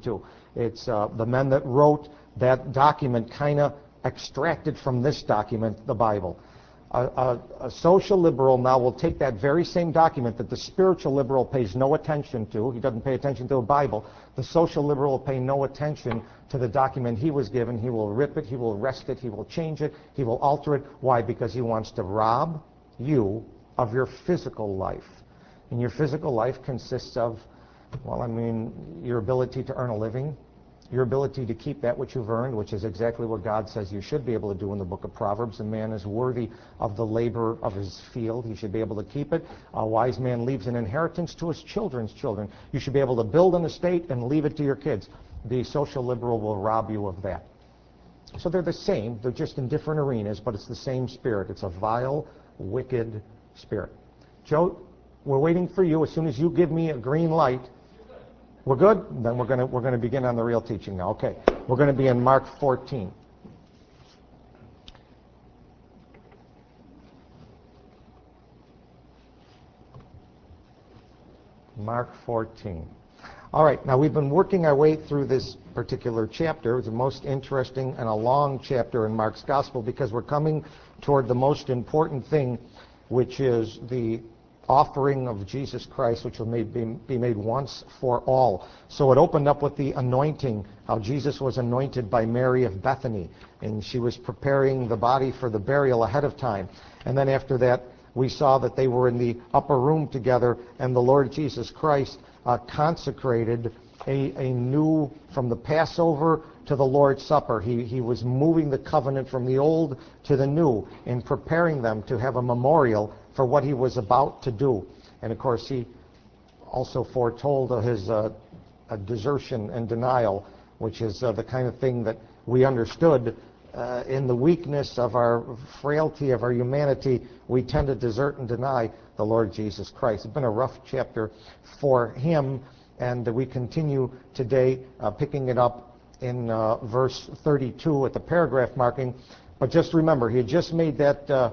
to. It's the men that wrote that document kind of extracted from this document, the Bible. A social liberal now will take that very same document that the spiritual liberal pays no attention to. He doesn't pay attention to the Bible. The social liberal will pay no attention to the document he was given. He will rip it, he will wrest it, he will change it, he will alter it. Why? Because he wants to rob you of your physical life. And your physical life consists of, well, I mean, your ability to earn a living, your ability to keep that which you've earned, which is exactly what God says you should be able to do in the book of Proverbs. A man is worthy of the labor of his field. He should be able to keep it. A wise man leaves an inheritance to his children's children. You should be able to build an estate and leave it to your kids. The social liberal will rob you of that. So they're the same. They're just in different arenas, but it's the same spirit. It's a vile, wicked spirit. Joe, we're waiting for you. As soon as you give me a green light, we're good? Then we're going to begin on the real teaching now. Okay. We're going to be in Mark 14. Mark 14. All right. Now we've been working our way through this particular chapter. It's the most interesting and a long chapter in Mark's Gospel because we're coming toward the most important thing, which is the offering of Jesus Christ, which will be made once for all. So it opened up with the anointing, how Jesus was anointed by Mary of Bethany, and she was preparing the body for the burial ahead of time. And then after that, we saw that they were in the upper room together, and the Lord Jesus Christ consecrated a new, from the Passover to the Lord's Supper. He was moving the covenant from the old to the new and preparing them to have a memorial for what he was about to do. And of course, he also foretold his desertion and denial, which is the kind of thing that we understood in the weakness of our frailty, of our humanity. We tend to desert and deny the Lord Jesus Christ. It's been a rough chapter for him, and we continue today picking it up in verse 32 at the paragraph marking. But just remember, he had just made that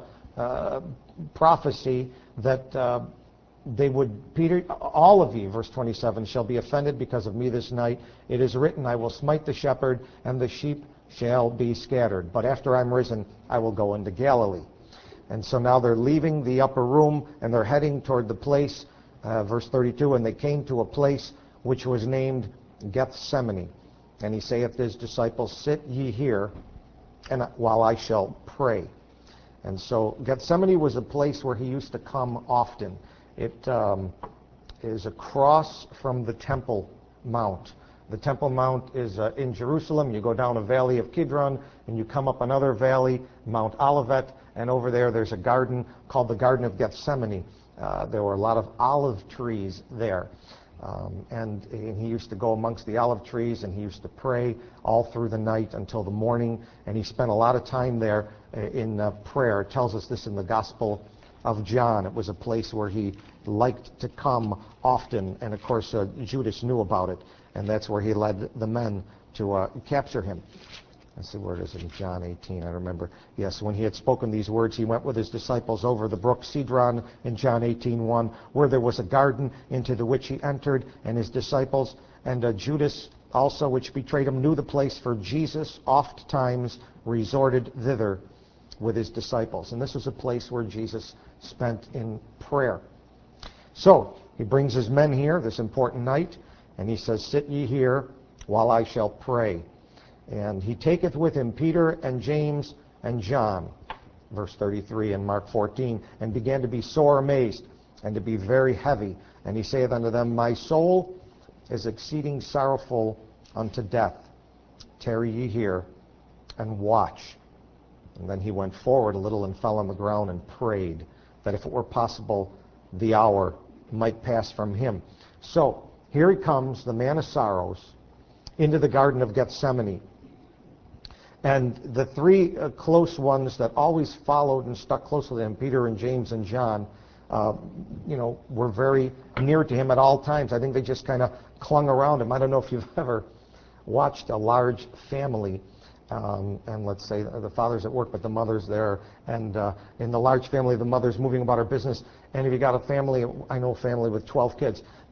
prophecy that they would, Peter, all of you, verse 27, shall be offended because of me this night. It is written, I will smite the shepherd, and the sheep shall be scattered. But after I'm risen, I will go into Galilee. And so now they're leaving the upper room, and they're heading toward the place, verse 32, and they came to a place which was named Gethsemane. And he saith to his disciples, sit ye here, and while I shall pray. And so Gethsemane was a place where he used to come often. It is across from the Temple Mount. The Temple Mount is in Jerusalem. You go down a valley of Kidron, and you come up another valley, Mount Olivet, and over there's a garden called the Garden of Gethsemane. There were a lot of olive trees there. And he used to go amongst the olive trees, and he used to pray all through the night until the morning, and he spent a lot of time there in prayer. It tells us this in the Gospel of John. It was a place where he liked to come often, and of course Judas knew about it, and that's where he led the men to capture him. Let's see, where it is in John 18, I remember. Yes, when he had spoken these words, he went with his disciples over the brook Cedron in John 18:1, where there was a garden into the which he entered, and his disciples, and Judas also, which betrayed him, knew the place, for Jesus oft times resorted thither with his disciples. And this was a place where Jesus spent in prayer. So, he brings his men here this important night, and he says, sit ye here while I shall pray. And he taketh with him Peter and James and John, verse 33 in Mark 14, and began to be sore amazed and to be very heavy. And he saith unto them, my soul is exceeding sorrowful unto death. Tarry ye here and watch. And then he went forward a little and fell on the ground and prayed that if it were possible, the hour might pass from him. So here he comes, the man of sorrows, into the Garden of Gethsemane. And the three close ones that always followed and stuck close with him, Peter and James and John, were very near to him at all times. I think they just kind of clung around him. I don't know if you've ever watched a large family, and let's say the father's at work, but the mother's there, and in the large family, the mother's moving about her business. And if you got a family, I know a family with 12 kids,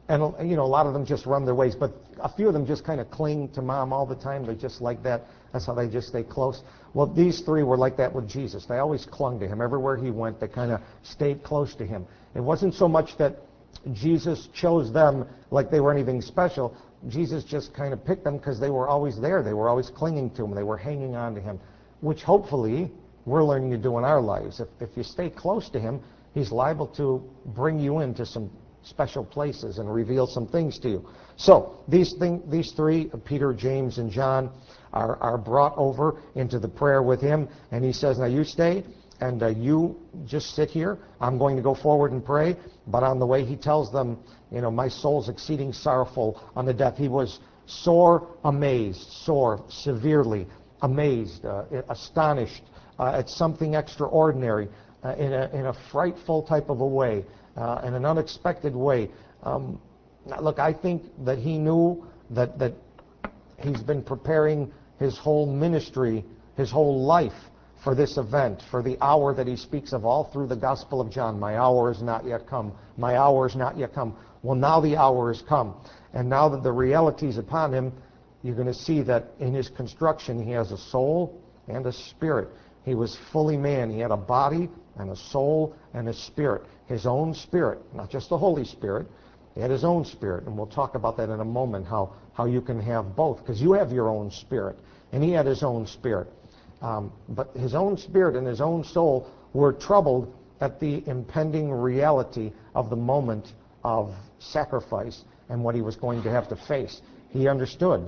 And a lot of them just run their ways, but a few of them just kind of cling to mom all the time. They're just like that. That's how they just stay close. Well, these three were like that with Jesus. They always clung to him. Everywhere he went, they kind of stayed close to him. It wasn't so much that Jesus chose them like they were anything special. Jesus just kind of picked them because they were always there. They were always clinging to him. They were hanging on to him, which hopefully we're learning to do in our lives. If you stay close to him, he's liable to bring you into some special places and reveal some things to you. So these three, Peter, James, and John, are brought over into the prayer with him, and he says, now you stay, and you just sit here. I'm going to go forward and pray. But on the way, he tells them, my soul's exceeding sorrowful unto death. He was sore amazed, severely amazed, astonished at something extraordinary, in a frightful type of a way, in an unexpected way. Look, I think that he knew that he's been preparing his whole ministry, his whole life for this event, for the hour that he speaks of all through the Gospel of John. My hour is not yet come. My hour is not yet come. Well, now the hour has come. And now that the reality is upon him, you're going to see that in his construction, he has a soul and a spirit. He was fully man. He had a body and a soul and a spirit. His own spirit, not just the Holy Spirit. He had his own spirit. And we'll talk about that in a moment, how you can have both. Because you have your own spirit. And he had his own spirit. But his own spirit and his own soul were troubled at the impending reality of the moment of sacrifice and what he was going to have to face. He understood,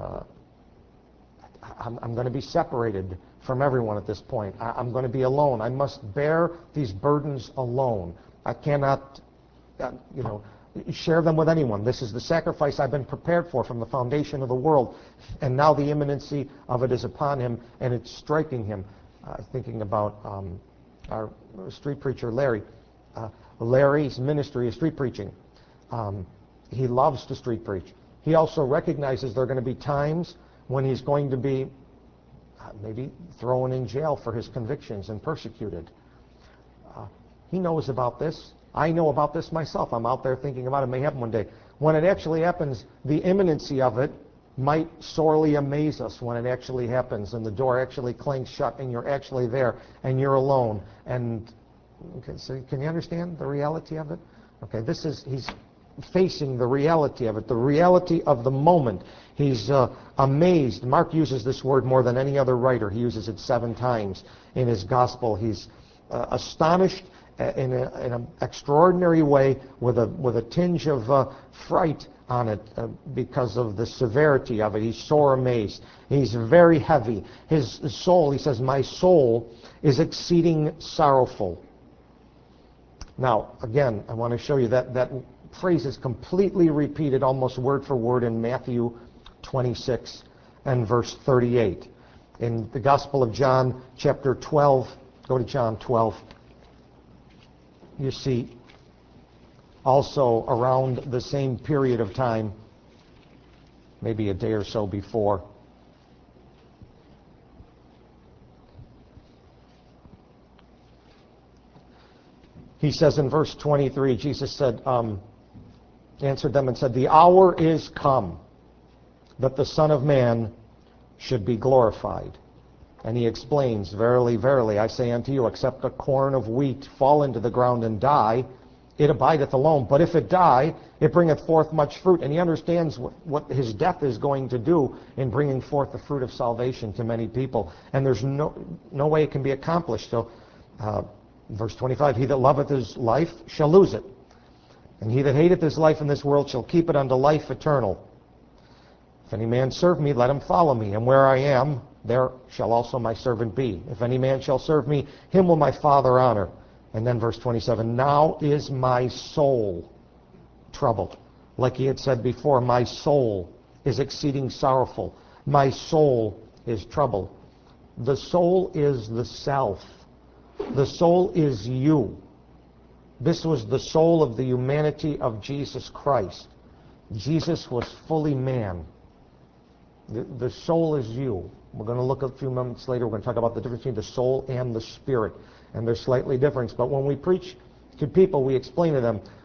I'm going to be separated from everyone at this point. I'm going to be alone. I must bear these burdens alone. I cannot, share them with anyone. This is the sacrifice I've been prepared for from the foundation of the world, and now the imminency of it is upon him, and it's striking him. Thinking about our street preacher, Larry. Larry's ministry is street preaching. He loves to street preach. He also recognizes there are going to be times when he's going to be maybe thrown in jail for his convictions and persecuted. He knows about this. I know about this myself. I'm out there thinking about it. It may happen one day. When it actually happens, the imminency of it might sorely amaze us when it actually happens and the door actually clanks shut and you're actually there and you're alone. And okay, so can you understand the reality of it? Okay, he's facing the reality of it, the reality of the moment. He's amazed. Mark uses this word more than any other writer. He uses it 7 times in his gospel. He's astonished in an extraordinary way, with a tinge of fright on it because of the severity of it. He's sore amazed. He's very heavy. His soul, he says, my soul is exceeding sorrowful. Now, again, I want to show you that phrase is completely repeated almost word for word in Matthew 26 and verse 38. In the Gospel of John, chapter 12, go to John 12. You see, also around the same period of time, maybe a day or so before, he says in verse 23, Jesus said, answered them and said, the hour is come that the Son of Man should be glorified. And he explains, verily, verily, I say unto you, except a corn of wheat fall into the ground and die, it abideth alone. But if it die, it bringeth forth much fruit. And he understands what his death is going to do in bringing forth the fruit of salvation to many people. And there's no way it can be accomplished. So, verse 25, he that loveth his life shall lose it. And he that hateth his life in this world shall keep it unto life eternal. If any man serve me, let him follow me. And where I am, there shall also my servant be. If any man shall serve me, him will my Father honor. And then verse 27, now is my soul troubled. Like he had said before, my soul is exceeding sorrowful. My soul is troubled. The soul is the self. The soul is you. This was the soul of the humanity of Jesus Christ. Jesus was fully man. The soul is you. We're going to look a few moments later. We're going to talk about the difference between the soul and the spirit. And they're slightly different. But when we preach to people, we explain to them,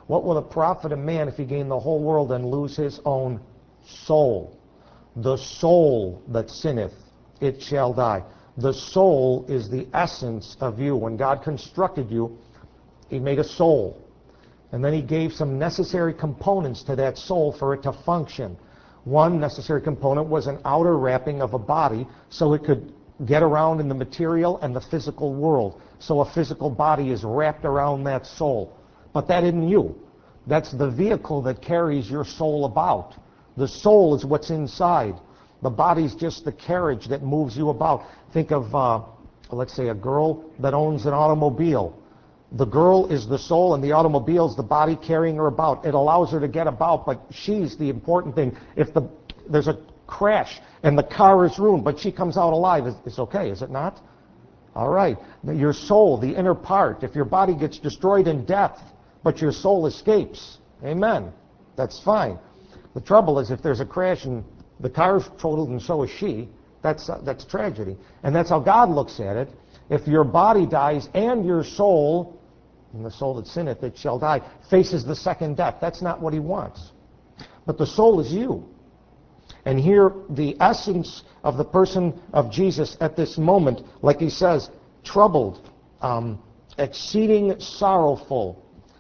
What will it profit a man if he gain the whole world and lose his own soul? The soul that sinneth, it shall die. The soul is the essence of you. When God constructed you, he made a soul. And then he gave some necessary components to that soul for it to function. One necessary component was an outer wrapping of a body so it could get around in the material and the physical world. So a physical body is wrapped around that soul. But that isn't you. That's the vehicle that carries your soul about. The soul is what's inside. The body's just the carriage that moves you about. Think of, let's say, a girl that owns an automobile. The girl is the soul and the automobile is the body carrying her about. It allows her to get about, but she's the important thing. If there's a crash and the car is ruined, but she comes out alive, it's okay, is it not? All right. Your soul, the inner part, if your body gets destroyed in death, but your soul escapes, amen, that's fine. The trouble is if there's a crash and the car's totaled and so is she, that's tragedy. And that's how God looks at it. If your body dies and your soul, and the soul that sinneth, it shall die, faces the second death. That's not what he wants. But the soul is you. And here, the essence of the person of Jesus at this moment, like he says, troubled, exceeding sorrowful,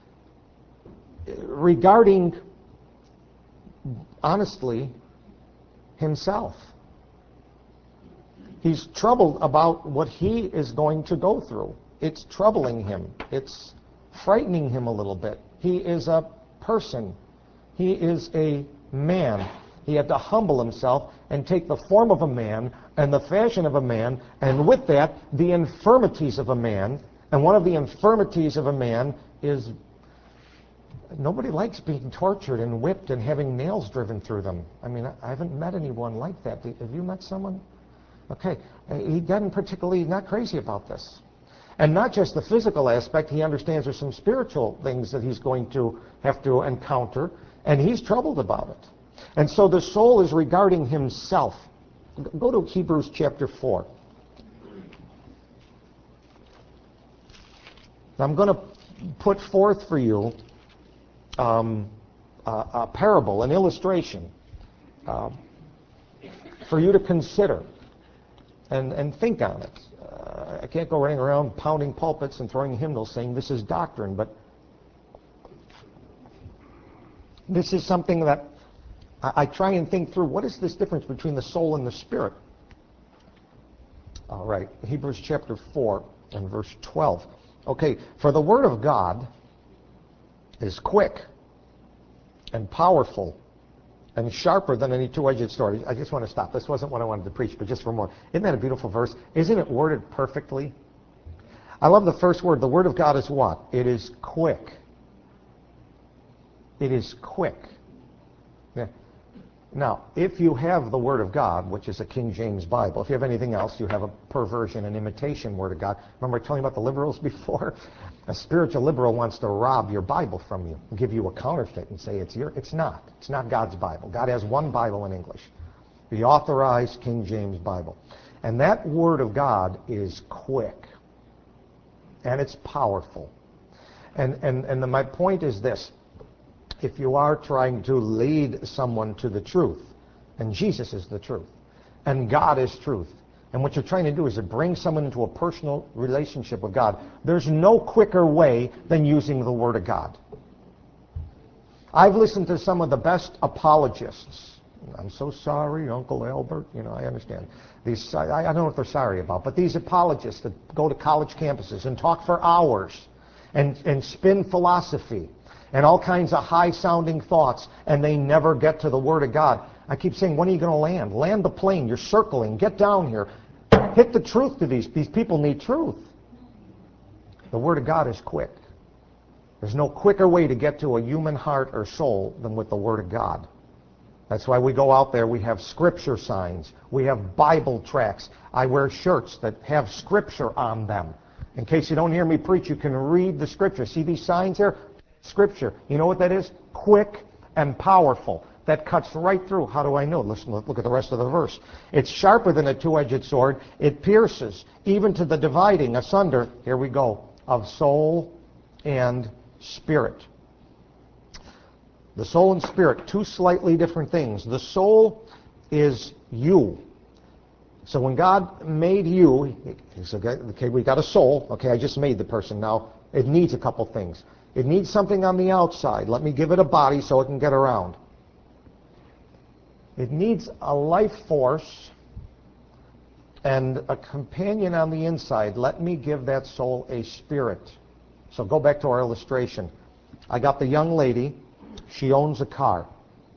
regarding, honestly, himself. He's troubled about what he is going to go through. It's troubling him. It's frightening him a little bit. He is a person. He is a man. He had to humble himself and take the form of a man and the fashion of a man, and with that, the infirmities of a man. And one of the infirmities of a man is nobody likes being tortured and whipped and having nails driven through them. I mean, I haven't met anyone like that. Have you met someone? Okay. He doesn't particularly, not crazy about this. And not just the physical aspect, he understands there's some spiritual things that he's going to have to encounter, and he's troubled about it. And so the soul is regarding himself. Go to Hebrews chapter 4. I'm going to put forth for you a parable, an illustration, for you to consider and think on it. I can't go running around pounding pulpits and throwing hymnals saying this is doctrine, but this is something that I try and think through. What is this difference between the soul and the spirit? All right, Hebrews chapter 4 and verse 12. Okay, for the word of God is quick and powerful and sharper than any two-edged sword. I just want to stop. This wasn't what I wanted to preach, but just for more. Isn't that a beautiful verse? Isn't it worded perfectly? I love the first word. The word of God is what? It is quick. It is quick. Yeah. Now, if you have the Word of God, which is a King James Bible, if you have anything else, you have a perversion, an imitation Word of God. Remember I told you about the liberals before? A spiritual liberal wants to rob your Bible from you, give you a counterfeit and say it's your. It's not. It's not God's Bible. God has one Bible in English, the authorized King James Bible. And that Word of God is quick, and it's powerful. And my point is this. If you are trying to lead someone to the truth, and Jesus is the truth, and God is truth, and what you're trying to do is to bring someone into a personal relationship with God, there's no quicker way than using the Word of God. I've listened to some of the best apologists. I'm so sorry, Uncle Albert. You know, I understand. I don't know what they're sorry about, but these apologists that go to college campuses and talk for hours and spin philosophy and all kinds of high-sounding thoughts, and they never get to the Word of God. I keep saying, when are you going to land? Land the plane. You're circling. Get down here. Hit the truth to these people need truth. The Word of God is quick. There's no quicker way to get to a human heart or soul than with the Word of God. That's why we go out there. We have Scripture signs. We have Bible tracts. I wear shirts that have Scripture on them. In case you don't hear me preach, you can read the Scripture. See these signs here? Scripture. You know what that is? Quick and powerful. That cuts right through. How do I know? Listen, look at the rest of the verse. It's sharper than a two-edged sword. It pierces even to the dividing asunder, here we go, of soul and spirit. The soul and spirit, two slightly different things. The soul is you. So when God made you, he said, okay, we got a soul. Okay, I just made the person. Now, it needs a couple things. It needs something on the outside. Let me give it a body so it can get around. It needs a life force and a companion on the inside. Let me give that soul a spirit. So go back to our illustration. I got the young lady. She owns a car.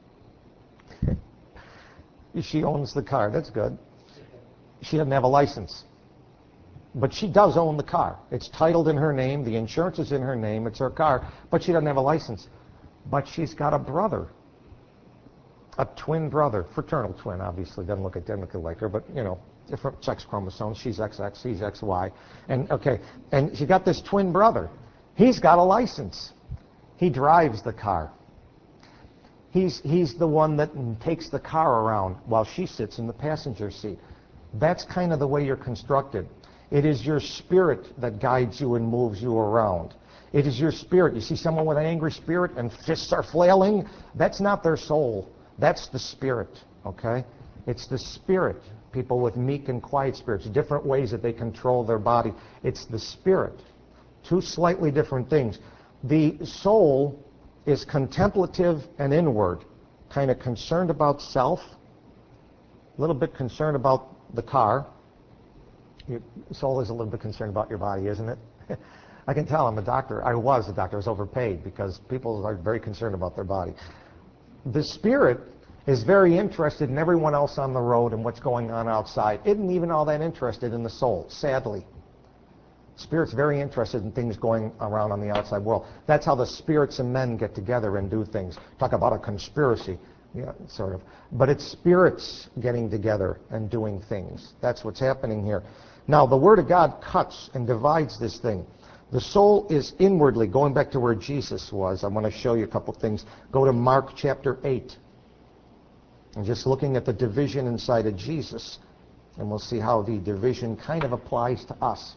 She owns the car. That's good. She doesn't have a license. But she does own the car. It's titled in her name. The insurance is in her name. It's her car. But she doesn't have a license. But she's got a brother. A twin brother. Fraternal twin, obviously. Doesn't look identically like her. But, you know, different sex chromosomes. She's XX. He's XY. And, okay. And she got this twin brother. He's got a license. He drives the car. He's the one that takes the car around while she sits in the passenger seat. That's kind of the way you're constructed. It is your spirit that guides you and moves you around. It is your spirit. You see someone with an angry spirit and fists are flailing? That's not their soul. That's the spirit, okay? It's the spirit. People with meek and quiet spirits, different ways that they control their body. It's the spirit. Two slightly different things. The soul is contemplative and inward, kind of concerned about self, a little bit concerned about the car. Your soul is a little bit concerned about your body, isn't it? I can tell. I'm a doctor. I was a doctor. I was overpaid because people are very concerned about their body. The spirit is very interested in everyone else on the road and what's going on outside. Isn't even all that interested in the soul, sadly. Spirit's very interested in things going around on the outside world. That's how the spirits and men get together and do things. Talk about a conspiracy. Yeah, sort of. But it's spirits getting together and doing things. That's what's happening here. Now, the Word of God cuts and divides this thing. The soul is inwardly, going back to where Jesus was. I want to show you a couple things. Go to Mark chapter 8. And just looking at the division inside of Jesus. And we'll see how the division kind of applies to us.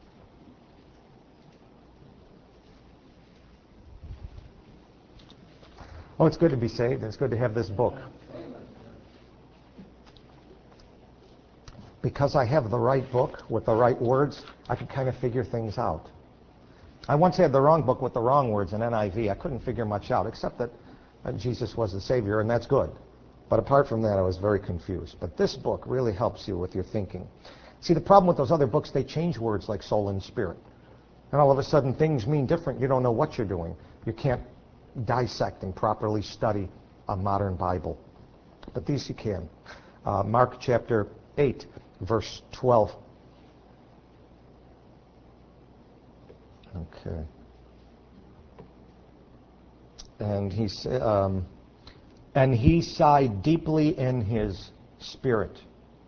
Oh, it's good to be saved. It's good to have this book. Because I have the right book with the right words, I can kind of figure things out. I once had the wrong book with the wrong words in NIV. I couldn't figure much out, except that Jesus was the Savior, and that's good. But apart from that, I was very confused. But this book really helps you with your thinking. See, the problem with those other books, they change words like soul and spirit. And all of a sudden, things mean different. You don't know what you're doing. You can't dissect and properly study a modern Bible. But these you can. Mark chapter 8, verse 12. Okay. And he sighed deeply in his spirit.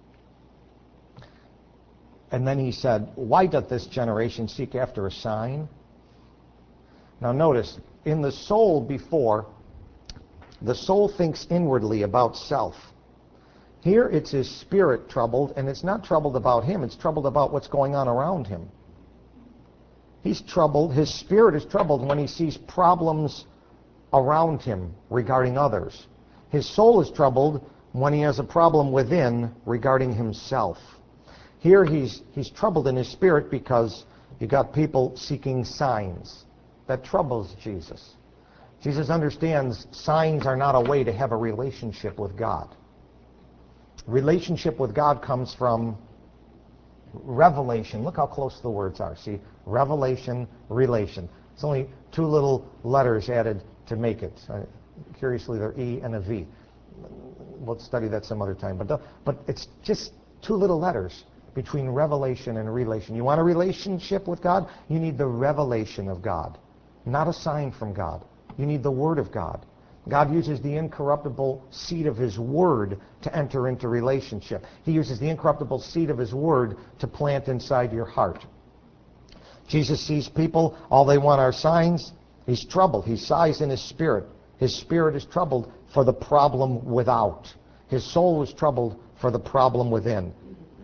And then he said, "Why doth this generation seek after a sign?" Now notice, in the soul before, the soul thinks inwardly about self. Here it's his spirit troubled, and it's not troubled about him, it's troubled about what's going on around him. He's troubled, his spirit is troubled when he sees problems around him regarding others. His soul is troubled when he has a problem within regarding himself. Here he's troubled in his spirit because you got people seeking signs. That troubles Jesus. Jesus understands signs are not a way to have a relationship with God. Relationship with God comes from revelation. Look how close the words are. See, revelation, relation. It's only two little letters added to make it. Curiously, they're E and a V. We'll study that some other time. But it's just two little letters between revelation and relation. You want a relationship with God? You need the revelation of God, not a sign from God. You need the Word of God. God uses the incorruptible seed of His Word to enter into relationship. He uses the incorruptible seed of His Word to plant inside your heart. Jesus sees people, all they want are signs. He's troubled. He sighs in his spirit. His spirit is troubled for the problem without. His soul is troubled for the problem within.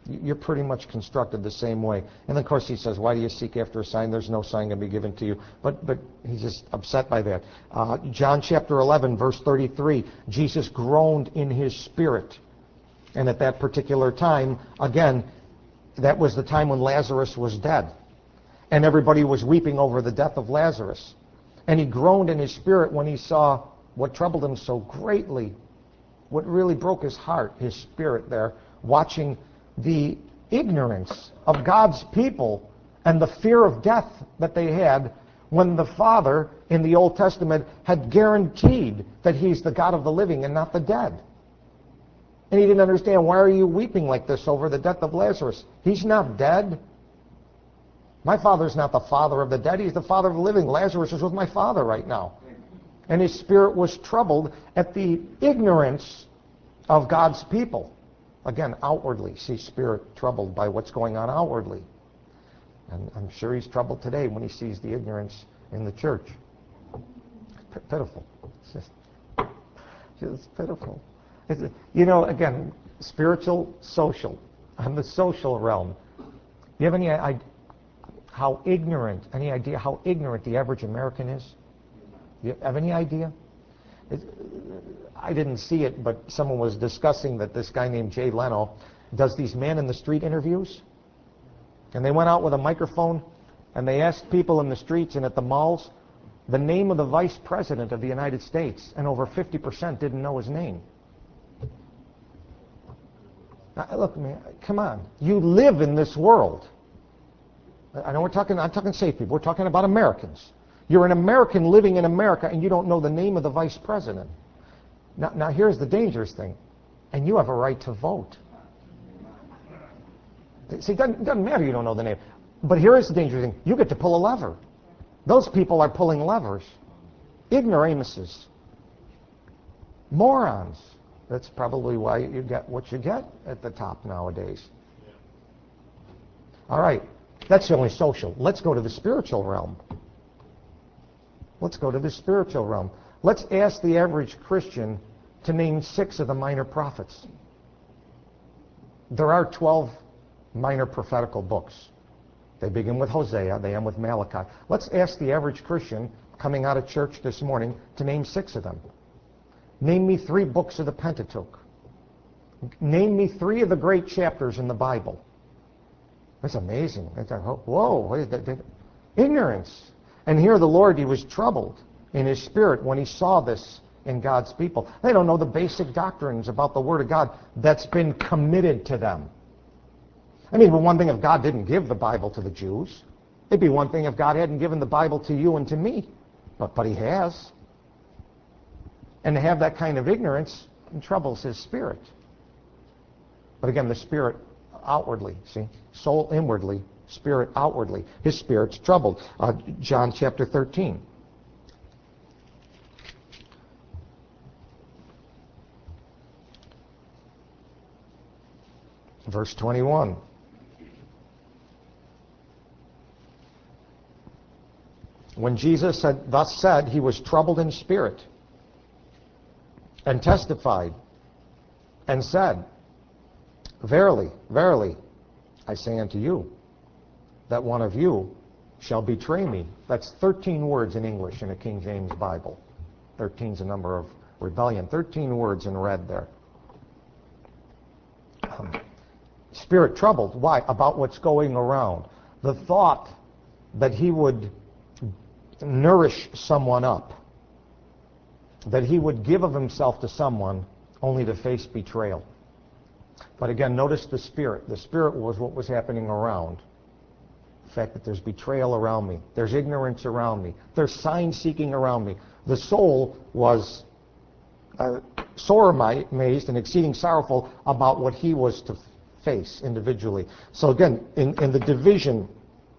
You're pretty much constructed the same way. And then, of course, he says, why do you seek after a sign? There's no sign going to be given to you. But he's just upset by that. John chapter 11, verse 33, Jesus groaned in his spirit. And at that particular time, again, that was the time when Lazarus was dead. And everybody was weeping over the death of Lazarus. And he groaned in his spirit when he saw what troubled him so greatly, what really broke his heart, his spirit there, watching the ignorance of God's people and the fear of death that they had when the Father in the Old Testament had guaranteed that he's the God of the living and not the dead. And he didn't understand, why are you weeping like this over the death of Lazarus? He's not dead. My Father's not the Father of the dead. He's the Father of the living. Lazarus is with my Father right now. And his spirit was troubled at the ignorance of God's people. Again, outwardly, see spirit troubled by what's going on outwardly. And I'm sure he's troubled today when he sees the ignorance in the church. Pitiful. It's just pitiful. Again, spiritual, social. On the social realm, do you have any idea how ignorant the average American is? Do you have any idea? I didn't see it, but someone was discussing that this guy named Jay Leno does these man in the street interviews. And they went out with a microphone and they asked people in the streets and at the malls the name of the vice president of the United States, and over 50% didn't know his name. Now, look, man, come on. You live in this world. I know I'm talking safe people. We're talking about Americans. You're an American living in America, and you don't know the name of the vice president. Now here's the dangerous thing. And you have a right to vote. See, it doesn't matter you don't know the name. But here is the dangerous thing. You get to pull a lever. Those people are pulling levers. Ignoramuses. Morons. That's probably why you get what you get at the top nowadays. All right. That's only social. Let's go to the spiritual realm. Let's go to the spiritual realm. Let's ask the average Christian to name 6 of the minor prophets. There are 12 minor prophetical books. They begin with Hosea, they end with Malachi. Let's ask the average Christian coming out of church this morning to name 6 of them. Name me 3 books of the Pentateuch. Name me 3 of the great chapters in the Bible. That's amazing. That's whoa, what is that? Ignorance. And here the Lord, he was troubled in his spirit when he saw this in God's people. They don't know the basic doctrines about the Word of God that's been committed to them. I mean, one thing if God didn't give the Bible to the Jews. It'd be one thing if God hadn't given the Bible to you and to me. But he has. And to have that kind of ignorance troubles his spirit. But again, the spirit outwardly, see? Soul inwardly, spirit outwardly. His spirit's troubled. John chapter 13. Verse 21. When Jesus had thus said, he was troubled in spirit, and testified, and said, Verily, verily, I say unto you, that one of you shall betray me. That's 13 words in English in a King James Bible. 13 is a number of rebellion. 13 words in red there. Spirit troubled. Why? About what's going around. The thought that he would nourish someone up, that he would give of himself to someone only to face betrayal. But again, notice the spirit. The spirit was what was happening around. The fact that there's betrayal around me. There's ignorance around me. There's sign-seeking around me. The soul was sore amazed and exceeding sorrowful about what he was to face individually. So again, in the division,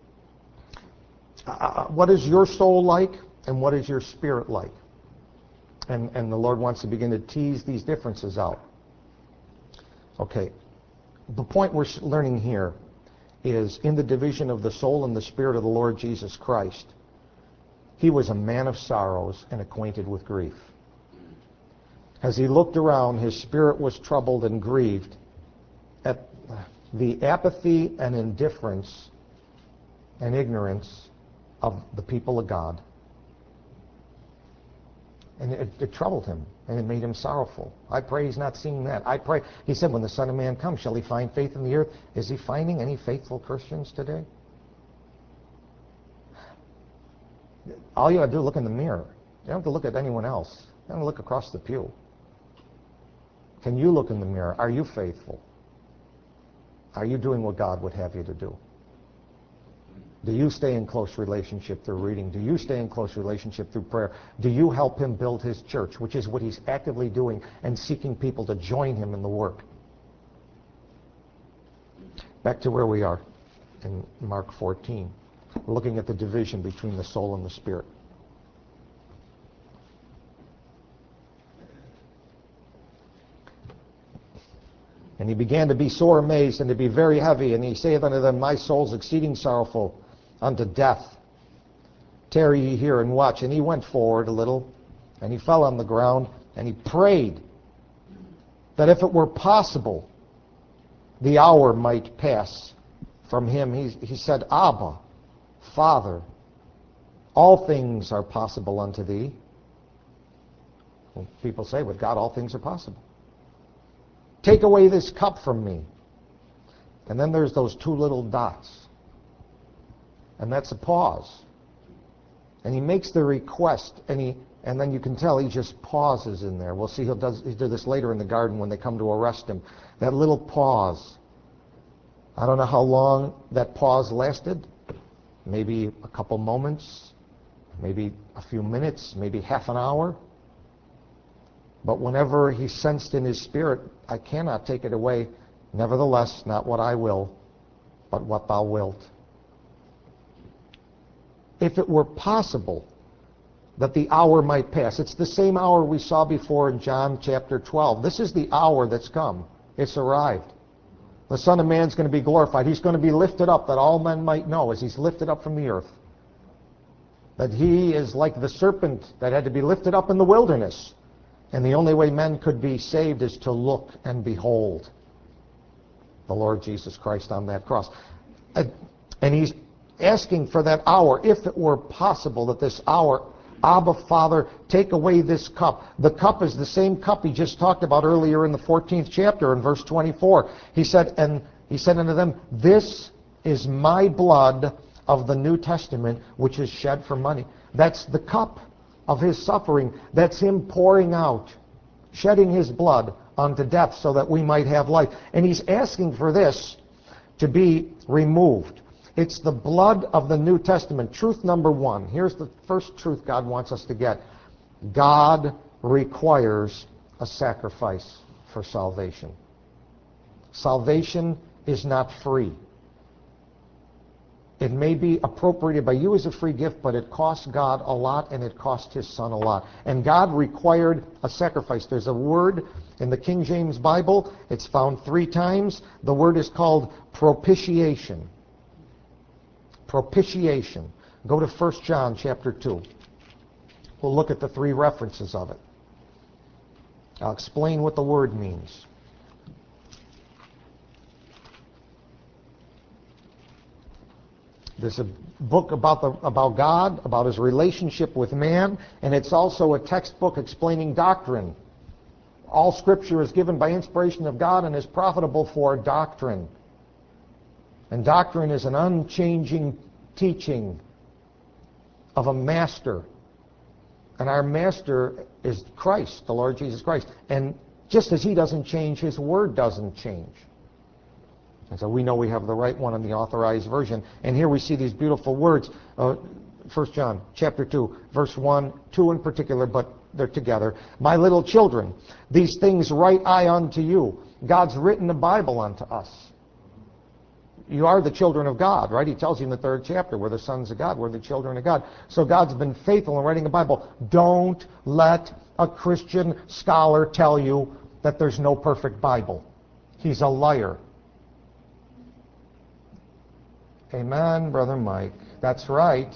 what is your soul like and what is your spirit like? And the Lord wants to begin to tease these differences out. Okay, the point we're learning here is in the division of the soul and the spirit of the Lord Jesus Christ, he was a man of sorrows and acquainted with grief. As he looked around, his spirit was troubled and grieved at the apathy and indifference and ignorance of the people of God. And it troubled him, and it made him sorrowful. I pray he's not seeing that. I pray, he said, when the Son of Man comes, shall he find faith in the earth? Is he finding any faithful Christians today? All you have to do is look in the mirror. You don't have to look at anyone else. You don't have to look across the pew. Can you look in the mirror? Are you faithful? Are you doing what God would have you to do? Do you stay in close relationship through reading? Do you stay in close relationship through prayer? Do you help him build his church, which is what he's actively doing, and seeking people to join him in the work? Back to where we are in Mark 14. We're looking at the division between the soul and the spirit. And he began to be sore amazed and to be very heavy, and he saith unto them, My soul's exceeding sorrowful unto death. Tarry ye here and watch. And he went forward a little, and he fell on the ground, and he prayed that if it were possible, the hour might pass from him. He said, Abba, Father, all things are possible unto thee. Well, people say, with God all things are possible. Take away this cup from me. And then there's those two little dots. And that's a pause. And he makes the request, and then you can tell he just pauses in there. We'll see he'll do this later in the garden when they come to arrest him. That little pause. I don't know how long that pause lasted. Maybe a couple moments, maybe a few minutes, maybe half an hour. But whenever he sensed in his spirit, I cannot take it away. Nevertheless, not what I will, but what thou wilt. If it were possible that the hour might pass. It's the same hour we saw before in John chapter 12. This is the hour that's come. It's arrived. The Son of Man's going to be glorified. He's going to be lifted up that all men might know as he's lifted up from the earth. That he is like the serpent that had to be lifted up in the wilderness. And the only way men could be saved is to look and behold the Lord Jesus Christ on that cross. And he's asking for that hour, if it were possible that this hour, Abba, Father, take away this cup. The cup is the same cup he just talked about earlier in the 14th chapter in verse 24. He said unto them, This is my blood of the New Testament, which is shed for money. That's the cup of his suffering. That's him pouring out, shedding his blood unto death so that we might have life. And he's asking for this to be removed. It's the blood of the New Testament. Truth number one. Here's the first truth God wants us to get. God requires a sacrifice for salvation. Salvation is not free. It may be appropriated by you as a free gift, but it costs God a lot, and it cost his Son a lot. And God required a sacrifice. There's a word in the King James Bible. It's found 3 times. The word is called propitiation. Propitiation. Go to 1 John chapter 2. We'll look at the 3 references of it. I'll explain what the word means. There's a book about God, about his relationship with man, and it's also a textbook explaining doctrine. All Scripture is given by inspiration of God and is profitable for doctrine. And doctrine is an unchanging teaching of a master. And our master is Christ, the Lord Jesus Christ. And just as he doesn't change, his word doesn't change. And so we know we have the right one in the Authorized Version. And here we see these beautiful words. 1 John chapter 2, verse 1, 2 in particular, but they're together. My little children, these things write I unto you. God's written the Bible unto us. You are the children of God, right? He tells you in the 3rd chapter, we're the sons of God, we're the children of God. So God's been faithful in writing the Bible. Don't let a Christian scholar tell you that there's no perfect Bible. He's a liar. Amen, Brother Mike. That's right.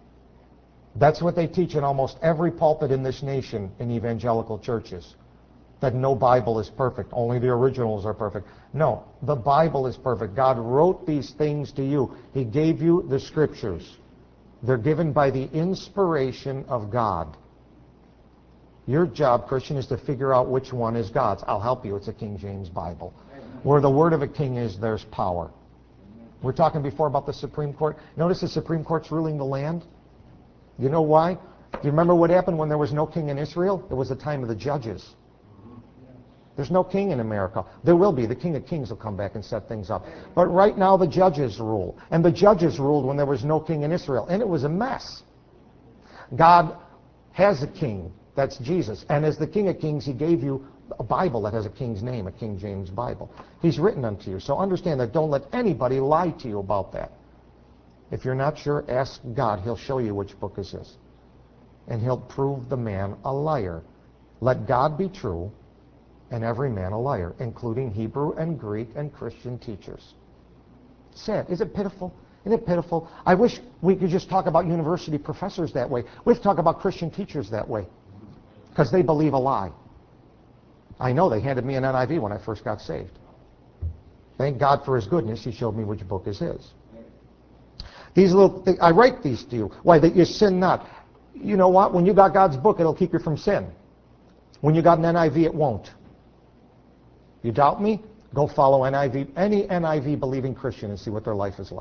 That's what they teach in almost every pulpit in this nation in evangelical churches. that no Bible is perfect. Only the originals are perfect. No, the Bible is perfect. God wrote these things to you. He gave you the Scriptures. They're given by the inspiration of God. Your job, Christian, is to figure out which one is God's. I'll help you. It's a King James Bible. Where the word of a king is, there's power. We're talking before about the Supreme Court. Notice the Supreme Court's ruling the land. You know why? Do you remember what happened when there was no king in Israel? It was the time of the judges. There's no king in America. There will be. The King of Kings will come back and set things up. But right now the judges rule. And the judges ruled when there was no king in Israel. And it was a mess. God has a king. That's Jesus. And as the King of Kings, he gave you a Bible that has a king's name, a King James Bible. He's written unto you. So understand that. Don't let anybody lie to you about that. If you're not sure, ask God. He'll show you which book is his. And he'll prove the man a liar. Let God be true and every man a liar, including Hebrew and Greek and Christian teachers. Sad. Is it pitiful? Isn't it pitiful? I wish we could just talk about university professors that way. We have to talk about Christian teachers that way because they believe a lie. I know they handed me an NIV when I first got saved. Thank God for his goodness. He showed me which book is his. These little things, I write these to you. Why? That you sin not. You know what? When you got God's book, it'll keep you from sin. When you got an NIV, it won't. You doubt me? Go follow NIV, any NIV believing Christian and see what their life is like.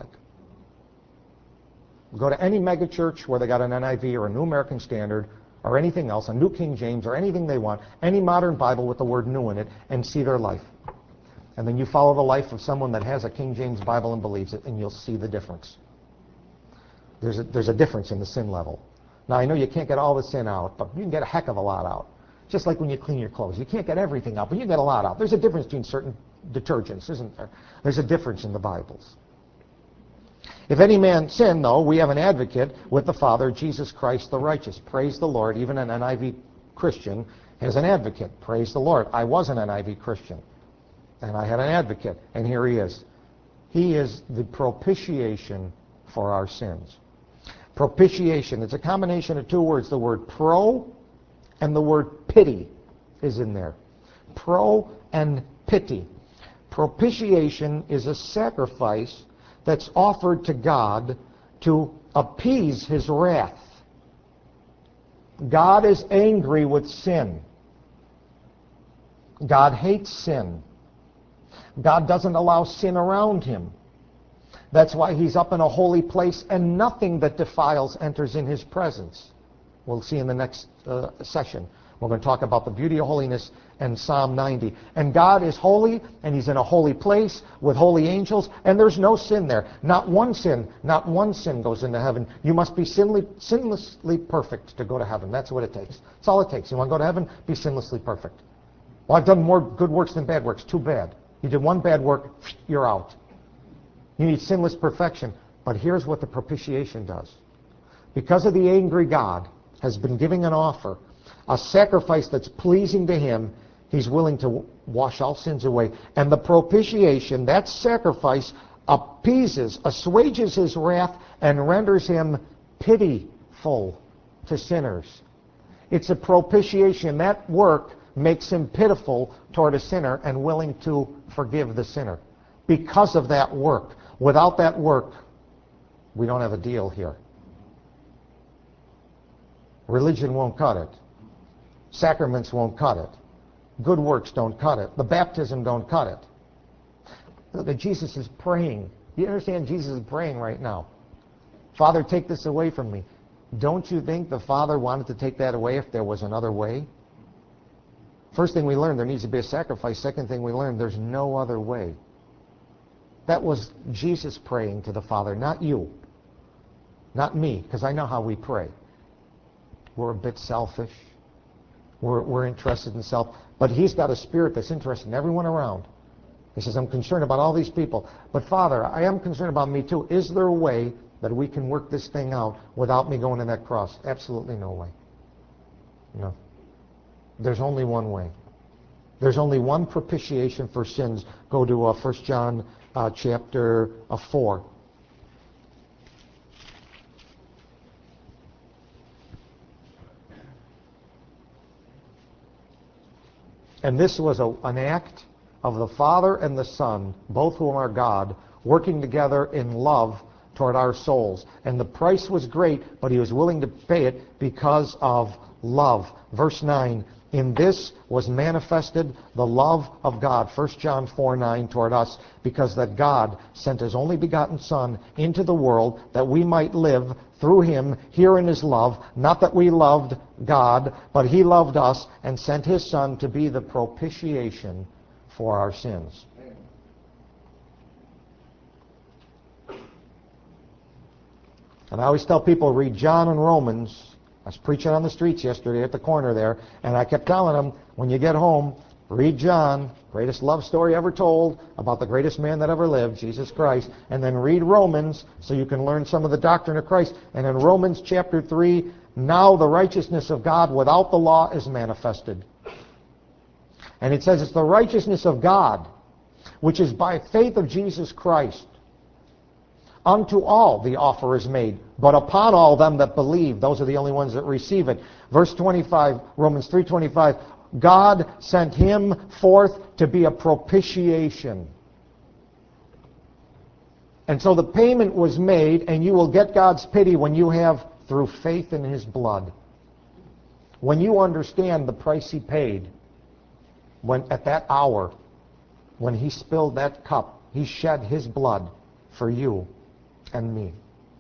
Go to any mega church where they got an NIV or a New American Standard or anything else, a New King James or anything they want, any modern Bible with the word new in it, and see their life. And then you follow the life of someone that has a King James Bible and believes it, and you'll see the difference. There's a difference in the sin level. Now, I know you can't get all the sin out, but you can get a heck of a lot out. Just like when you clean your clothes. You can't get everything out, but you get a lot out. There's a difference between certain detergents, isn't there? There's a difference in the Bibles. If any man sin, though, we have an advocate with the Father, Jesus Christ the righteous. Praise the Lord. Even an NIV Christian has an advocate. Praise the Lord. I was an NIV Christian, and I had an advocate, and here he is. He is the propitiation for our sins. Propitiation. It's a combination of two words. The word pro and the word pity is in there. Pro and pity. Propitiation is a sacrifice that's offered to God to appease his wrath. God is angry with sin. God hates sin. God doesn't allow sin around him. That's why he's up in a holy place and nothing that defiles enters in his presence. We'll see in the next session. We're going to talk about the beauty of holiness and Psalm 90. And God is holy, and he's in a holy place with holy angels, and there's no sin there. Not one sin goes into heaven. You must be sinlessly perfect to go to heaven. That's what it takes. That's all it takes. You want to go to heaven? Be sinlessly perfect. Well, I've done more good works than bad works. Too bad. You did one bad work, you're out. You need sinless perfection. But here's what the propitiation does. Because of the angry God has been giving an offer, a sacrifice that's pleasing to him, he's willing to wash all sins away. And the propitiation, that sacrifice, appeases, assuages his wrath, and renders him pitiful to sinners. It's a propitiation. That work makes him pitiful toward a sinner and willing to forgive the sinner. Because of that work. Without that work, we don't have a deal here. Religion won't cut it. Sacraments won't cut it. Good works don't cut it. The baptism don't cut it. Look at Jesus is praying. You understand Jesus is praying right now. Father, take this away from me. Don't you think the Father wanted to take that away if there was another way? First thing we learned, there needs to be a sacrifice. Second thing we learned, there's no other way. That was Jesus praying to the Father, not you. Not me, because I know how we pray. We're a bit selfish. We're interested in self. But he's got a spirit that's interested in everyone around. He says, I'm concerned about all these people. But Father, I am concerned about me too. Is there a way that we can work this thing out without me going to that cross? Absolutely no way. No. There's only one way. There's only one propitiation for sins. Go to 1 John chapter 4. And this was an act of the Father and the Son, both whom are God, working together in love toward our souls. And the price was great, but he was willing to pay it because of love. Verse 9, in this was manifested the love of God, 1 John 4:9, toward us, because that God sent his only begotten Son into the world that we might live through him here in his love, not that we loved God, but he loved us and sent his Son to be the propitiation for our sins. And I always tell people, read John and Romans. I was preaching on the streets yesterday at the corner there, and I kept telling them, when you get home, read John, greatest love story ever told, about the greatest man that ever lived, Jesus Christ, and then read Romans so you can learn some of the doctrine of Christ. And in Romans chapter 3, now the righteousness of God without the law is manifested. And it says it's the righteousness of God, which is by faith of Jesus Christ. Unto all the offer is made, but upon all them that believe, those are the only ones that receive it. Verse 25, Romans 3:25, God sent him forth to be a propitiation. And so the payment was made, and you will get God's pity when you have, through faith in his blood. When you understand the price he paid, when at that hour, when he spilled that cup, he shed his blood for you and me.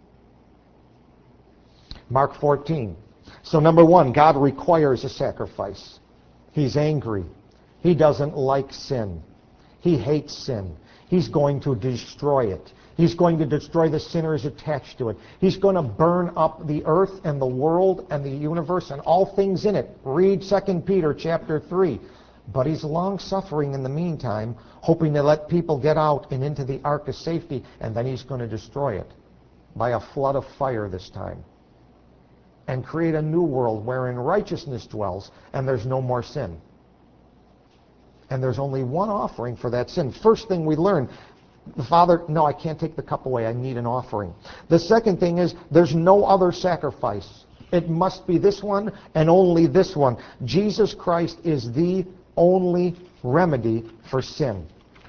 Mark 14. So number one, God requires a sacrifice. He's angry. He doesn't like sin. He hates sin. He's going to destroy it. He's going to destroy the sinners attached to it. He's going to burn up the earth and the world and the universe and all things in it. Read 2 Peter chapter 3. But he's long-suffering in the meantime, hoping to let people get out and into the ark of safety, and then he's going to destroy it by a flood of fire this time and create a new world wherein righteousness dwells and there's no more sin. And there's only one offering for that sin. First thing we learn, the Father, no, I can't take the cup away. I need an offering. The second thing is there's no other sacrifice. It must be this one and only this one. Jesus Christ is the only remedy for sin.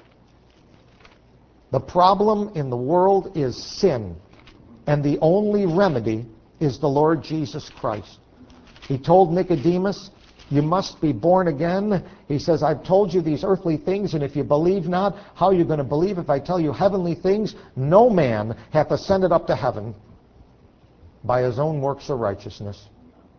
The problem in the world is sin, and the only remedy is the Lord Jesus Christ. He told Nicodemus, you must be born again. He says, I've told you these earthly things, and if you believe not, how are you going to believe if I tell you heavenly things? No man hath ascended up to heaven by his own works of righteousness.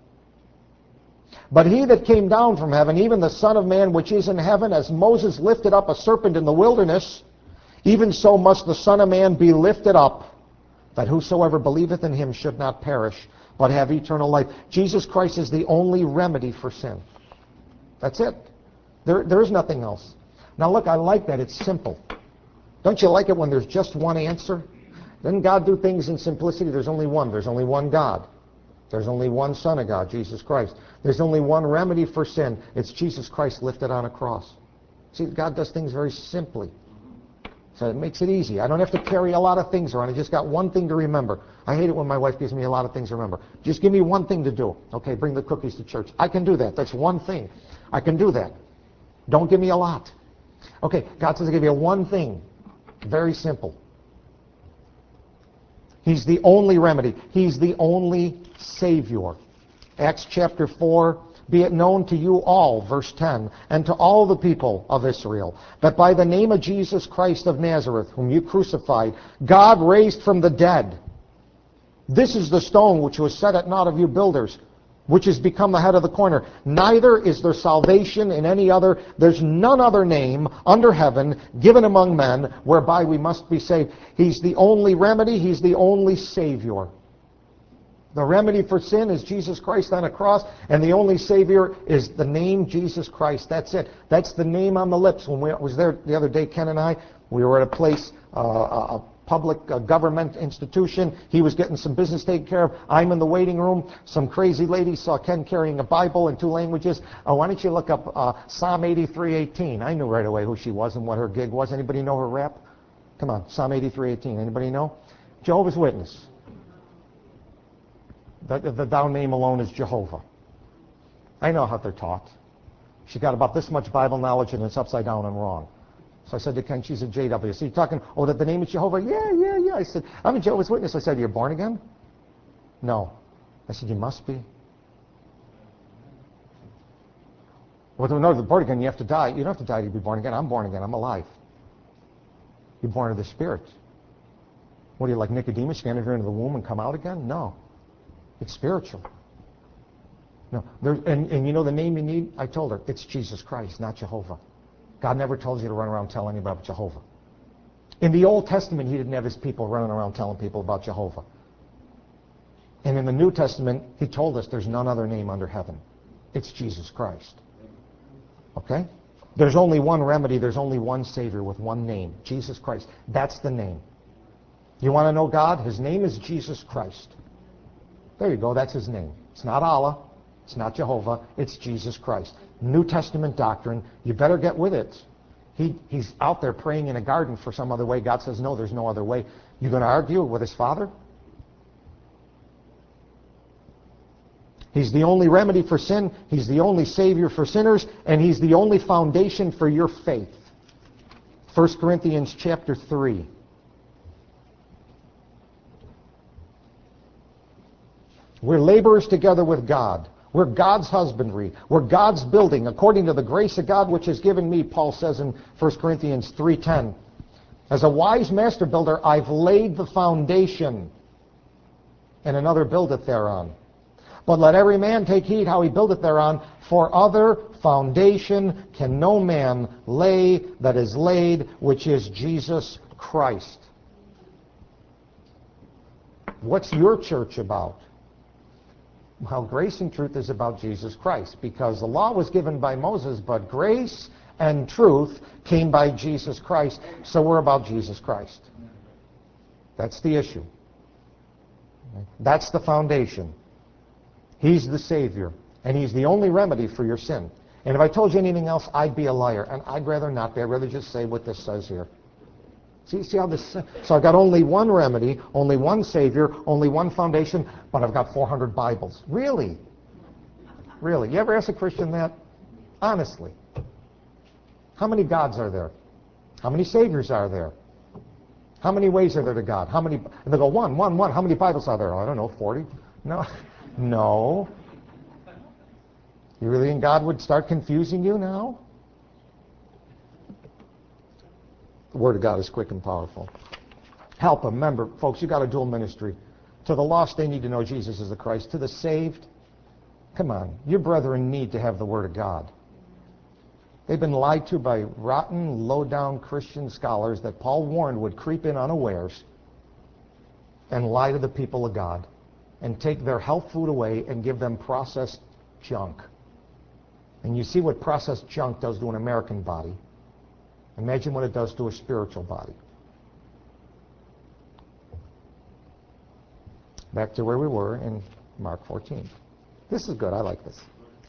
But he that came down from heaven, even the Son of Man which is in heaven, as Moses lifted up a serpent in the wilderness, even so must the Son of Man be lifted up, that whosoever believeth in him should not perish, but have eternal life. Jesus Christ is the only remedy for sin. That's it. There is nothing else. Now look, I like that. It's simple. Don't you like it when there's just one answer? Doesn't God do things in simplicity? There's only one. There's only one God. There's only one Son of God, Jesus Christ. There's only one remedy for sin. It's Jesus Christ lifted on a cross. See, God does things very simply. So it makes it easy. I don't have to carry a lot of things around. I just got one thing to remember. I hate it when my wife gives me a lot of things to remember. Just give me one thing to do. Okay, bring the cookies to church. I can do that. That's one thing. I can do that. Don't give me a lot. Okay, God says I give you one thing. Very simple. He's the only remedy. He's the only Savior. Acts chapter 4, be it known to you all, verse 10, and to all the people of Israel, that by the name of Jesus Christ of Nazareth, whom you crucified, God raised from the dead. This is the stone which was set at naught of you builders, which has become the head of the corner. Neither is there salvation in any other. There's none other name under heaven given among men whereby we must be saved. He's the only remedy. He's the only Savior. The remedy for sin is Jesus Christ on a cross, and the only Savior is the name Jesus Christ. That's it. That's the name on the lips. When we was there the other day, Ken and I, we were at a place, a public government institution. He was getting some business taken care of. I'm in the waiting room. Some crazy lady saw Ken carrying a Bible in 2 languages. Oh, why don't you look up Psalm 83:18? I knew right away who she was and what her gig was. Anybody know her rap? Come on, Psalm 83:18. Anybody know? Jehovah's Witness. The thou name alone is Jehovah. I know how they're taught. She got about this much Bible knowledge and it's upside down and wrong. So I said to Ken, she's a JW. So you're talking, oh, the name is Jehovah? Yeah. I said, I'm a Jehovah's Witness. I said, you're born again? No. I said, you must be. Well, no, you're born again, you have to die. You don't have to die to be born again. I'm born again. I'm alive. You're born of the Spirit. What are you, like Nicodemus, stand here into the womb and come out again? No. It's spiritual. No. And you know the name you need? I told her, it's Jesus Christ, not Jehovah. God never told you to run around telling anybody about Jehovah. In the Old Testament, he didn't have his people running around telling people about Jehovah. And in the New Testament, he told us there's none other name under heaven. It's Jesus Christ. Okay? There's only one remedy. There's only one Savior with one name, Jesus Christ. That's the name. You want to know God? His name is Jesus Christ. There you go. That's his name. It's not Allah. It's not Jehovah. It's Jesus Christ. New Testament doctrine. You better get with it. He's out there praying in a garden for some other way. God says, no, there's no other way. You going to argue with his Father? He's the only remedy for sin. He's the only Savior for sinners. And he's the only foundation for your faith. 1 Corinthians chapter 3. We're laborers together with God. We're God's husbandry. We're God's building according to the grace of God which has given me, Paul says in 1 Corinthians 3:10. As a wise master builder, I've laid the foundation, and another buildeth thereon. But let every man take heed how he buildeth thereon, for other foundation can no man lay that is laid, which is Jesus Christ. What's your church about? Well, Grace and Truth is about Jesus Christ, because the law was given by Moses, but grace and truth came by Jesus Christ, so we're about Jesus Christ. That's the issue. That's the foundation. He's the Savior, and he's the only remedy for your sin. And if I told you anything else, I'd be a liar, and I'd rather not be. I'd rather just say what this says here. See how this... So I've got only one remedy, only one Savior, only one foundation, but I've got 400 Bibles. Really? Really? You ever ask a Christian that? Honestly. How many gods are there? How many Saviors are there? How many ways are there to God? How many... And they go, one. How many Bibles are there? I don't know, 40? No. No. You really think God would start confusing you now? The Word of God is quick and powerful. Help them. Remember, folks, you got a dual ministry. To the lost, they need to know Jesus is the Christ. To the saved, come on. Your brethren need to have the Word of God. They've been lied to by rotten, low-down Christian scholars that Paul warned would creep in unawares and lie to the people of God and take their health food away and give them processed junk. And you see what processed junk does to an American body. Imagine what it does to a spiritual body. Back to where we were in Mark 14. This is good. I like this.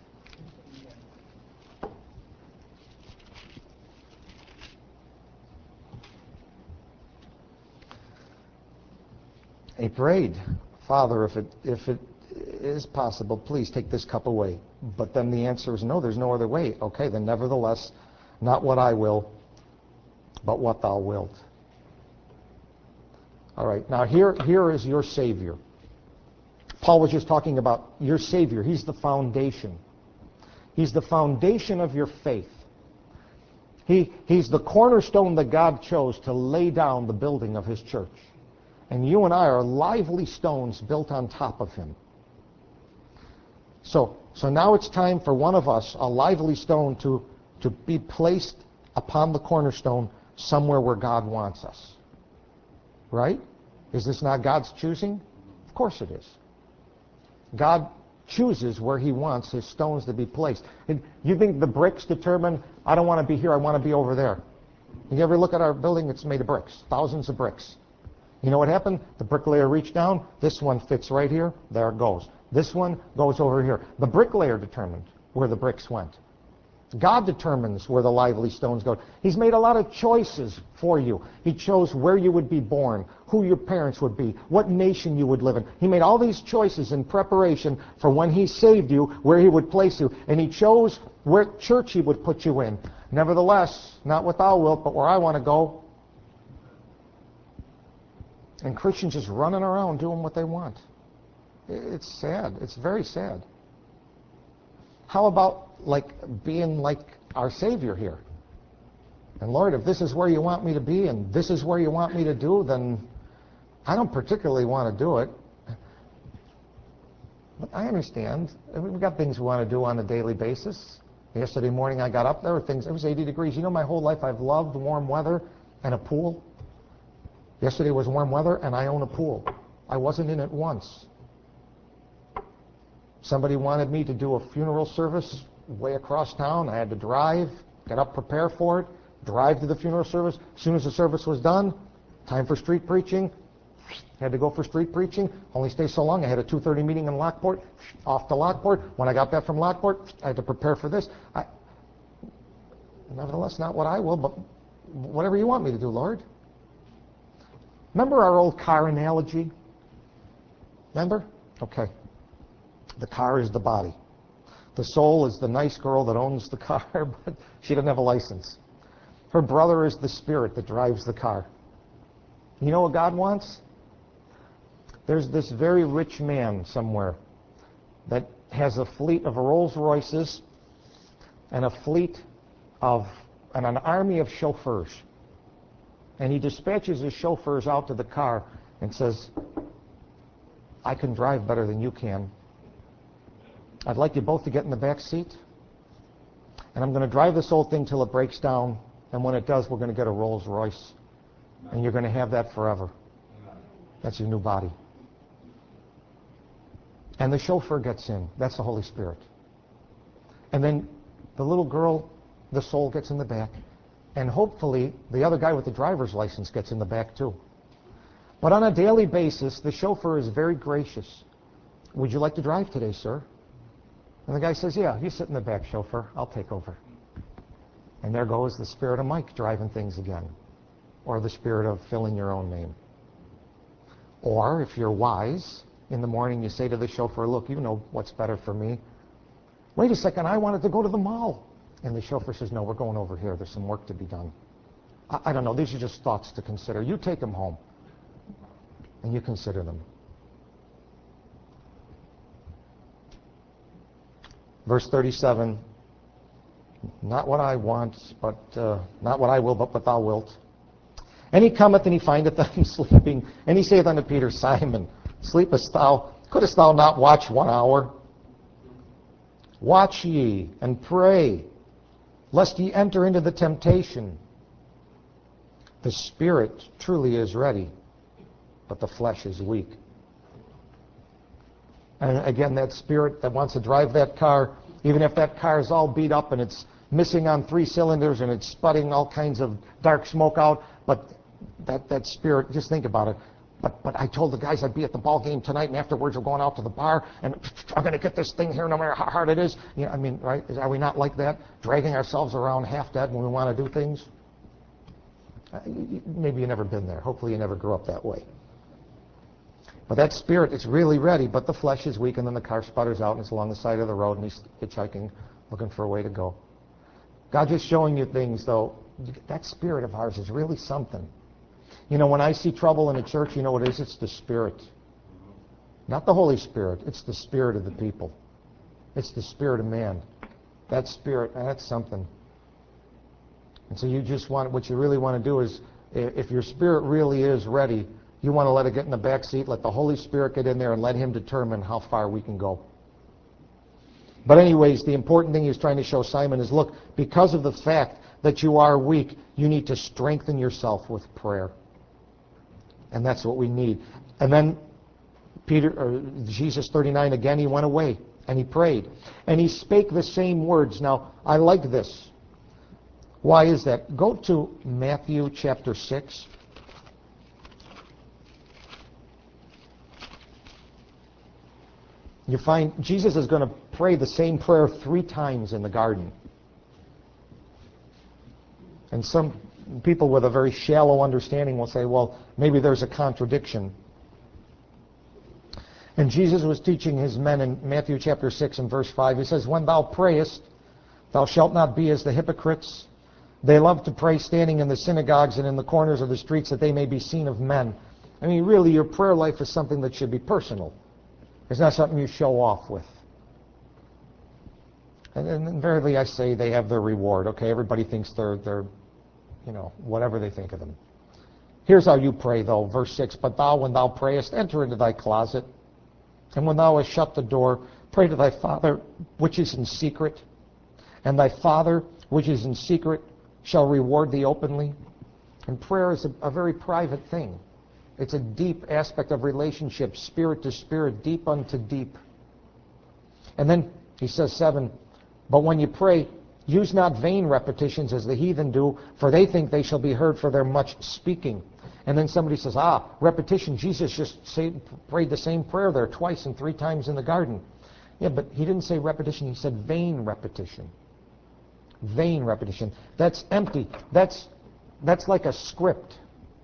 He prayed, Father, if it is possible, please take this cup away. But then the answer is no, there's no other way. Okay, then nevertheless, not what I will, but what thou wilt. All right, now here is your Savior. Paul was just talking about your Savior. He's the foundation. He's the foundation of your faith. He's the cornerstone that God chose to lay down the building of his church. And you and I are lively stones built on top of him. So now it's time for one of us, a lively stone, to be placed upon the cornerstone somewhere where God wants us. Right? Is this not God's choosing? Of course it is. God chooses where he wants his stones to be placed. And you think the bricks determine, I don't want to be here, I want to be over there. You ever look at our building? It's made of bricks, thousands of bricks. You know what happened? The bricklayer reached down. This one fits right here. There it goes. This one goes over here. The bricklayer determined where the bricks went. God determines where the lively stones go. He's made a lot of choices for you. He chose where you would be born, who your parents would be, what nation you would live in. He made all these choices in preparation for when He saved you, where He would place you. And He chose what church He would put you in. Nevertheless, not what thou wilt, but where I want to go. And Christians just running around doing what they want. It's sad. It's very sad. How about being like our Savior here? And Lord, if this is where you want me to be and this is where you want me to do, then I don't particularly want to do it. But I understand. We've got things we want to do on a daily basis. Yesterday morning I got up, there were things, it was 80 degrees. You know, my whole life I've loved warm weather and a pool. Yesterday was warm weather and I own a pool. I wasn't in it once. Somebody wanted me to do a funeral service way across town. I had to drive, get up, prepare for it, drive to the funeral service. As soon as the service was done, time for street preaching. Had to go for street preaching. Only stay so long. I had a 2:30 meeting in Lockport. Off to Lockport. When I got back from Lockport, I had to prepare for this. Nevertheless, not what I will, but whatever you want me to do, Lord. Remember our old car analogy? Remember? Okay. The car is the body. The soul is the nice girl that owns the car, but she doesn't have a license. Her brother is the spirit that drives the car. You know what God wants? There's this very rich man somewhere that has a fleet of Rolls Royces and an army of chauffeurs. And he dispatches his chauffeurs out to the car and says, I can drive better than you can. I'd like you both to get in the back seat. And I'm going to drive this old thing till it breaks down. And when it does, we're going to get a Rolls Royce. And you're going to have that forever. That's your new body. And the chauffeur gets in. That's the Holy Spirit. And then the little girl, the soul, gets in the back. And hopefully the other guy with the driver's license gets in the back too. But on a daily basis, the chauffeur is very gracious. Would you like to drive today, sir? And the guy says, yeah, you sit in the back, chauffeur. I'll take over. And there goes the spirit of Mike driving things again. Or the spirit of filling your own name. Or, if you're wise, in the morning you say to the chauffeur, look, you know what's better for me. Wait a second, I wanted to go to the mall. And the chauffeur says, no, we're going over here. There's some work to be done. I don't know. These are just thoughts to consider. You take them home. And you consider them. Verse 37, not what I want, but not what I will, but what thou wilt. And he cometh, and he findeth them sleeping. And he saith unto Peter, Simon, sleepest thou? Couldest thou not watch 1 hour? Watch ye, and pray, lest ye enter into the temptation. The spirit truly is ready, but the flesh is weak. And again, that spirit that wants to drive that car, even if that car is all beat up and it's missing on 3 cylinders and it's sputting all kinds of dark smoke out, but that spirit, just think about it. But I told the guys I'd be at the ball game tonight, and afterwards we're going out to the bar, and I'm going to get this thing here no matter how hard it is. You know, I mean, right? Are we not like that? Dragging ourselves around half dead when we want to do things? Maybe you've never been there. Hopefully you never grew up that way. But that spirit is really ready, but the flesh is weak, and then the car sputters out, and it's along the side of the road, and he's hitchhiking, looking for a way to go. God just showing you things, though. That spirit of ours is really something. You know, when I see trouble in a church, you know what it is? It's the spirit. Not the Holy Spirit. It's the spirit of the people. It's the spirit of man. That spirit, that's something. And so you just want, what you really want to do is, if your spirit really is ready, you want to let it get in the back seat, let the Holy Spirit get in there, and let Him determine how far we can go. But anyways, the important thing He's trying to show Simon is, look, because of the fact that you are weak, you need to strengthen yourself with prayer. And that's what we need. And then Jesus 39, again, He went away and He prayed. And He spake the same words. Now, I like this. Why is that? Go to Matthew chapter 6. You find Jesus is going to pray the same prayer 3 times in the garden. And some people with a very shallow understanding will say, well, maybe there's a contradiction. And Jesus was teaching his men in Matthew chapter 6 and verse 5. He says, when thou prayest, thou shalt not be as the hypocrites. They love to pray standing in the synagogues and in the corners of the streets that they may be seen of men. I mean, really, your prayer life is something that should be personal. It's not something you show off with. And invariably, I say they have their reward. Okay, everybody thinks they're whatever they think of them. Here's how you pray, though. Verse 6, but thou, when thou prayest, enter into thy closet, and when thou hast shut the door, pray to thy Father which is in secret, and thy Father which is in secret shall reward thee openly. And prayer is a very private thing. It's a deep aspect of relationship, spirit to spirit, deep unto deep. And then he says 7, but when you pray, use not vain repetitions as the heathen do, for they think they shall be heard for their much speaking. And then somebody says, repetition, Jesus just prayed the same prayer there twice and 3 times in the garden. Yeah, but he didn't say repetition, he said vain repetition. Vain repetition. That's empty. That's like a script.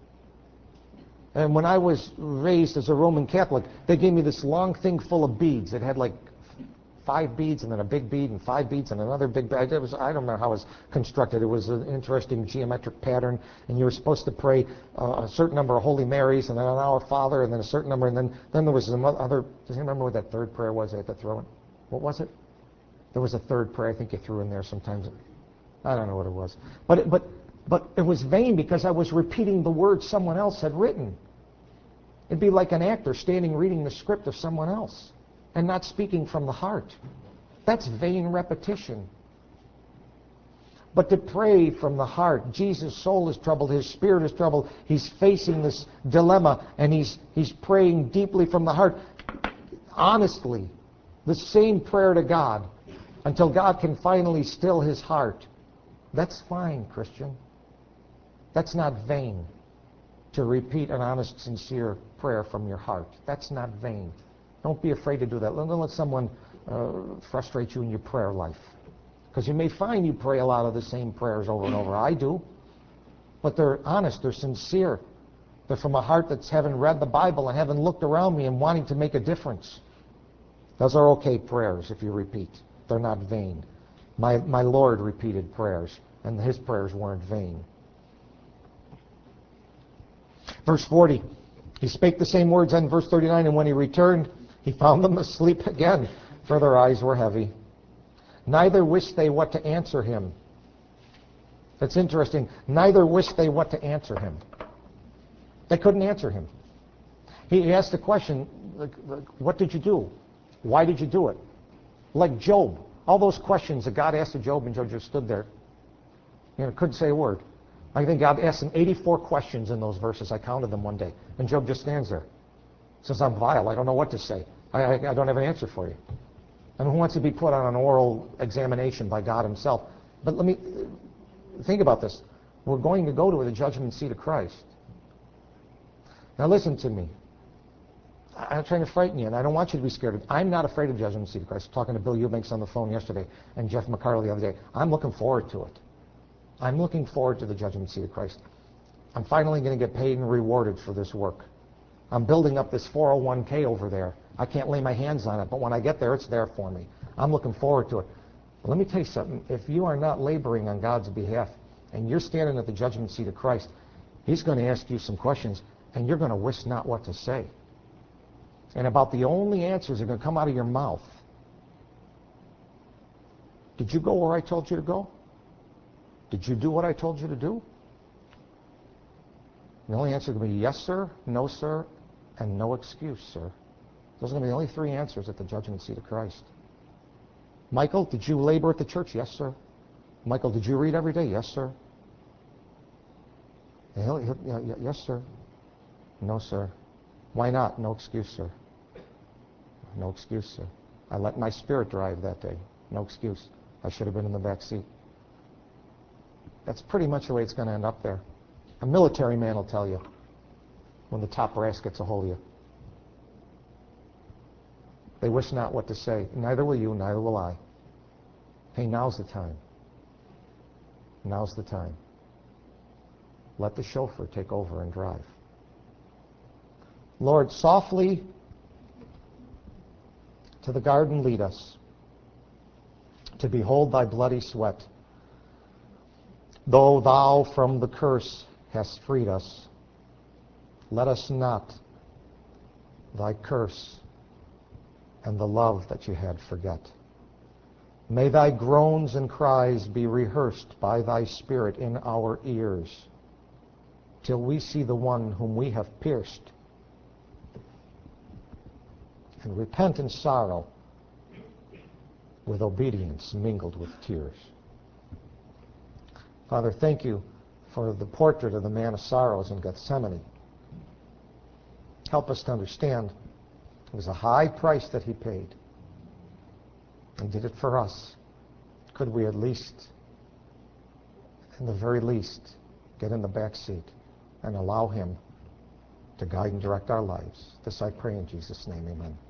And when I was raised as a Roman Catholic, they gave me this long thing full of beads. It had like 5 beads and then a big bead and 5 beads and another big bead. I don't remember how it was constructed. It was an interesting geometric pattern, and you were supposed to pray a certain number of Holy Marys and then an Our Father and then a certain number, and then there was some other. Does anyone remember what that third prayer was? I had to throw it. What was it? There was a third prayer I think you threw in there sometimes. I don't know what it was. But it was vain because I was repeating the words someone else had written. It'd be like an actor standing reading the script of someone else and not speaking from the heart. That's vain repetition. But to pray from the heart, Jesus' soul is troubled, his spirit is troubled, he's facing this dilemma, and he's praying deeply from the heart, honestly, the same prayer to God, until God can finally still his heart. That's fine, Christian. That's not vain, to repeat an honest, sincere prayer from your heart. That's not vain. Don't be afraid to do that. Don't let someone frustrate you in your prayer life. Because you may find you pray a lot of the same prayers over and over. I do. But they're honest. They're sincere. They're from a heart that's having read the Bible and having looked around me and wanting to make a difference. Those are okay prayers if you repeat. They're not vain. My Lord repeated prayers, and his prayers weren't vain. Verse 40, he spake the same words in verse 39, and when he returned, he found them asleep again, for their eyes were heavy. Neither wished they what to answer him. That's interesting. Neither wished they what to answer him. They couldn't answer him. He asked the question, what did you do? Why did you do it? Like Job. All those questions that God asked of Job, and Job just stood there. Couldn't say a word. I think God asked him 84 questions in those verses. I counted them one day. And Job just stands there. Says, I'm vile. I don't know what to say. I don't have an answer for you. And who wants to be put on an oral examination by God himself? But let me think about this. We're going to go to the judgment seat of Christ. Now listen to me. I'm trying to frighten you, and I don't want you to be scared. I'm not afraid of judgment seat of Christ. I was talking to Bill Eubanks on the phone yesterday and Jeff McCarley the other day. I'm looking forward to it. I'm looking forward to the judgment seat of Christ. I'm finally going to get paid and rewarded for this work. I'm building up this 401k over there. I can't lay my hands on it, but when I get there, it's there for me. I'm looking forward to it. But let me tell you something. If you are not laboring on God's behalf and you're standing at the judgment seat of Christ, he's going to ask you some questions, and you're going to wish not what to say. And about the only answers that are going to come out of your mouth. Did you go where I told you to go? Did you do what I told you to do? The only answer is going to be yes, sir, no, sir, and no excuse, sir. Those are going to be the only 3 answers at the judgment seat of Christ. Michael, did you labor at the church? Yes, sir. Michael, did you read every day? Yes, sir. Yes, sir. No, sir. Why not? No excuse, sir. No excuse, sir. I let my spirit drive that day. No excuse. I should have been in the back seat. That's pretty much the way it's going to end up there. A military man will tell you when the top brass gets a hold of you. They wish not what to say. Neither will you, neither will I. Hey, now's the time. Now's the time. let the chauffeur take over and drive. Lord, softly to the garden lead us, to behold thy bloody sweat. Though thou from the curse hast freed us, let us not thy curse and the love that you had forget. May thy groans and cries be rehearsed by thy Spirit in our ears, till we see the one whom we have pierced, and repent in sorrow with obedience mingled with tears. Father, thank you for the portrait of the man of sorrows in Gethsemane. Help us to understand it was a high price that he paid, and did it for us. Could we at least, in the very least, get in the back seat and allow him to guide and direct our lives? This I pray in Jesus' name, amen.